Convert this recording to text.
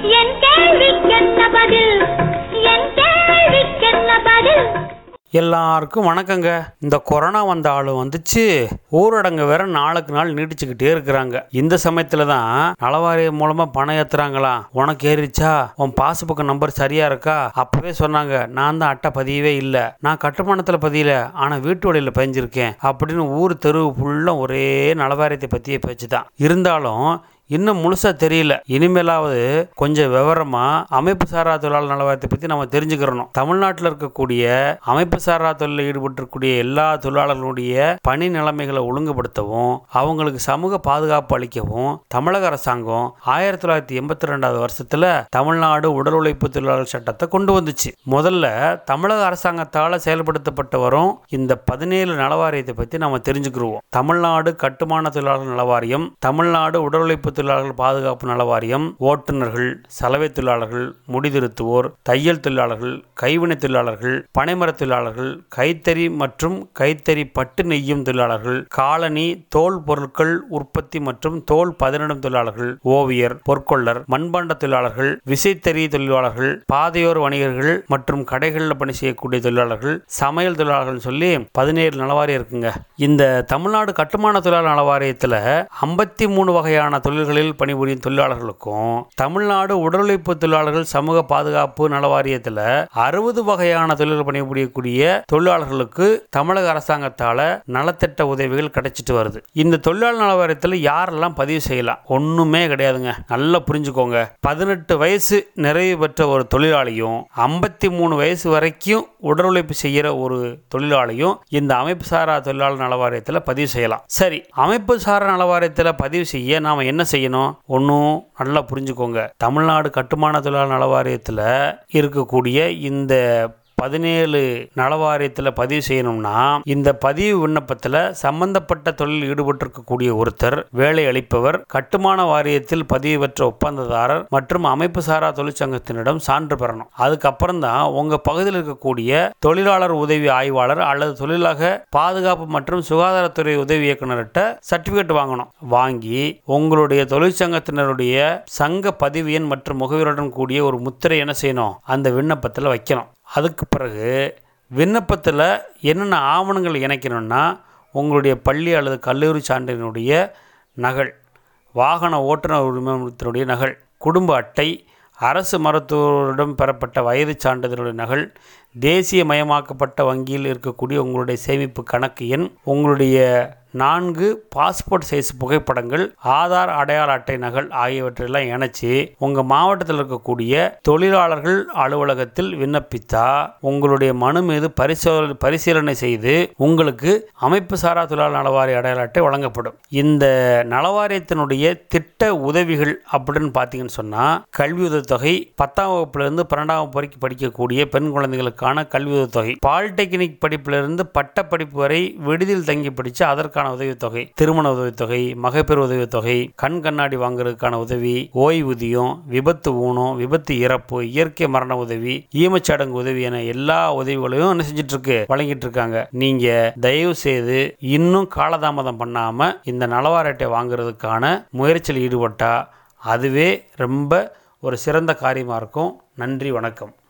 என் கேள்விக்கென்ன பதில்? என் கேள்விக்கென்ன பதில்? எல்லாருக்கும் வணக்கங்க. இந்த கொரோனா வந்த ஆளு வந்துச்சு, ஊரடங்கு வேற நாளுக்கு நாள் நீட்டிச்சுக்கிட்டே இருக்கிறாங்க. இந்த சமயத்துல தான் நலவாரியம் மூலமா பணம் ஏத்துறாங்களாம். உனக்கு ஏறிச்சா, உன் பாஸ்புக் நம்பர் சரியா இருக்கா? அப்பவே சொன்னாங்க, நான் தான் அட்டை பதியவே இல்லை, நான் கட்டுமானத்துல பதியல, ஆனா வீட்டு வழியில பதிஞ்சிருக்கேன் அப்படின்னு ஊர் தெருவு ஃபுல்லா ஒரே நலவாரியத்தை பத்திய பேச்சு தான். இருந்தாலும் இன்னும் முழுசா தெரியல. இனிமேலாவது கொஞ்சம் விவரமா அமைப்பு சாரா தொழிலாளர் நலவாரியத்தை பத்தி நம்ம தெரிஞ்சுக்கிறோம். தமிழ்நாட்டில் இருக்கக்கூடிய அமைப்பு சாரா தொழிலில் ஈடுபட்டிருக்கக்கூடிய எல்லா தொழிலாளர்களுடைய பணி நிலைமைகளை ஒழுங்குபடுத்தவும் அவங்களுக்கு சமூக பாதுகாப்பு அளிக்கவும் தமிழக அரசாங்கம் 1982 வருஷத்துல தமிழ்நாடு உடல் உழைப்பு தொழிலாளர் சட்டத்தை கொண்டு வந்துச்சு. முதல்ல தமிழக அரசாங்கத்தால் செயல்படுத்தப்பட்டு வரும் இந்த 17 நலவாரியத்தை பத்தி நம்ம தெரிஞ்சுக்கிறோம். தமிழ்நாடு கட்டுமான தொழிலாளர் நலவாரியம், தமிழ்நாடு உடல் உழைப்பு தொழிலாளர்கள் பாதுகாப்பு நலவாரியம், ஓட்டுநர்கள், சலவை தொழிலாளர்கள், முடிதிருத்துவோர், தையல் தொழிலாளர்கள், கைவினை தொழிலாளர்கள், பனைமர தொழிலாளர்கள், கைத்தறி மற்றும் கைத்தறி பட்டு நெய்யும் தொழிலாளர்கள், காலனி தோல் பொருட்கள் உற்பத்தி மற்றும் தோல் பதனிடும் தொழிலாளர்கள், ஓவியர், பொற்கொள்ளர், மண்பாண்ட தொழிலாளர்கள், விசைத்தறி தொழிலாளர்கள், பாதையோர் வணிகர்கள் மற்றும் கடைகளில் பணி செய்யக்கூடிய தொழிலாளர்கள், சமையல் தொழிலாளர்கள் சொல்லி 17 நலவாரியம் இருக்குங்க. இந்த தமிழ்நாடு கட்டுமான தொழிலாளர் நலவாரியத்தில் 53 வகையான தொழில்களில் பணிபுரியும் தொழிலாளர்களுக்கும் தமிழ்நாடு உடல் உழைப்பு தொழிலாளர்கள் சமூக பாதுகாப்பு நலவாரியத்தில் 60 வகையான தொழில்கள் பணிபுரியக்கூடிய தொழிலாளர்களுக்கு தமிழக அரசாங்கத்தால நலத்திட்ட உதவிகள் கிடைச்சிட்டு வருது. இந்த தொழிலாளர் நலவாரியத்தில் யாரெல்லாம் பதிவு செய்யலாம்? ஒண்ணுமே கிடையாதுங்க. நல்லா புரிஞ்சுக்கோங்க. 18 வயசு நிறைவு பெற்ற ஒரு தொழிலாளியும் 53 வயசு வரைக்கும் உடல் உழைப்பு செய்யற ஒரு தொழிலாளியும் இந்த அமைப்பு சாரா தொழிலாளர் நலவாரியத்தில் பதிவு செய்யலாம். சரி, அமைப்பு சாரா நலவாரியத்தில் பதிவு செய்ய நாம என்ன செய்யணும்? ஒன்றும் நல்லா புரிஞ்சுக்கோங்க. தமிழ்நாடு கட்டுமான தொழிலாளர் நலவாரியத்தில் இருக்கக்கூடிய இந்த 17 நலவாரியத்தில் பதிவு செய்யணும்னா இந்த பதிவு விண்ணப்பத்தில் சம்பந்தப்பட்ட தொழில் ஈடுபட்டிருக்கக்கூடிய ஒருத்தர், வேலை அளிப்பவர், கட்டுமான வாரியத்தில் பதிவு பெற்ற ஒப்பந்ததாரர் மற்றும் அமைப்பு சாரா தொழிற்சங்கத்தினிடம் சான்று பெறணும். அதுக்கப்புறம் தான் உங்க பகுதியில் இருக்கக்கூடிய தொழிலாளர் உதவி ஆய்வாளர் அல்லது தொழிலாளர் பாதுகாப்பு மற்றும் சுகாதாரத்துறை உதவி இயக்குநர்கிட்ட சர்டிபிகேட் வாங்கணும். வாங்கி உங்களுடைய தொழிற்சங்கத்தினருடைய சங்க பதிவு எண் மற்றும் முகவரியுடன் கூடிய ஒரு முத்திரை என்ன செய்யணும்? அந்த விண்ணப்பத்தில் வைக்கணும். அதுக்கு பிறகு விண்ணப்பத்தில் என்னென்ன ஆவணங்கள் இணைக்கணும்னா, உங்களுடைய பள்ளி அல்லது கல்லூரி சான்றிதழுடைய நகல், வாகன ஓட்டுநர் உரிமத்தினுடைய நகல், குடும்ப அட்டை, அரசு மருத்துவரிடம் பெறப்பட்ட வயது சான்றிதழுடைய நகல், தேசியமயமாக்கப்பட்ட வங்கியில் இருக்கக்கூடிய உங்களுடைய சேமிப்பு கணக்கு எண், உங்களுடைய 4 பாஸ்போர்ட் சைஸ் புகைப்படங்கள், ஆதார் அடையாள அட்டை நகல் ஆகியவற்றெல்லாம் இணைச்சி உங்கள் மாவட்டத்தில் இருக்கக்கூடிய தொழிலாளர்கள் அலுவலகத்தில் விண்ணப்பித்தா உங்களுடைய மனு மீது பரிசீலனை செய்து உங்களுக்கு அமைப்பு சாரா தொழிலாளர் நலவாரிய அடையாள அட்டை வழங்கப்படும். இந்த நலவாரியத்தினுடைய திட்ட உதவிகள் அப்படின்னு பார்த்தீங்கன்னு சொன்னால், கல்வி உதவித்தொகை, 10ஆம் வகுப்பிலிருந்து 12ஆம் வகுப்பு வரைக்கும் படிக்கக்கூடிய பெண் குழந்தைகளுக்கான கல்வி உதவித்தொகை, பாலிடெக்னிக் படிப்பிலிருந்து பட்ட படிப்பு வரை விடுதியில் தங்கி படித்து அதற்கான உதவித்தொகை, திருமண உதவித்தொகை, மகப்பேறு உதவித்தொகை, கண் கண்ணாடி வாங்குறதுக்கான உதவி, ஓய்வூதியம், விபத்து ஊனம், விபத்து இறப்பு, இயற்கை மரண உதவி, ஈமச்சடங்கு உதவி என எல்லா உதவிகளையும் என்ன செஞ்சிட்டு இருக்கு, வழங்கிட்டு இருக்காங்க. நீங்க தயவு செய்து இன்னும் காலதாமதம் பண்ணாம இந்த நலவாரிய அட்டை வாங்குறதுக்கான முயற்சியில் ஈடுபட்டா அதுவே ரொம்ப ஒரு சிறந்த காரியமா இருக்கும். நன்றி, வணக்கம்.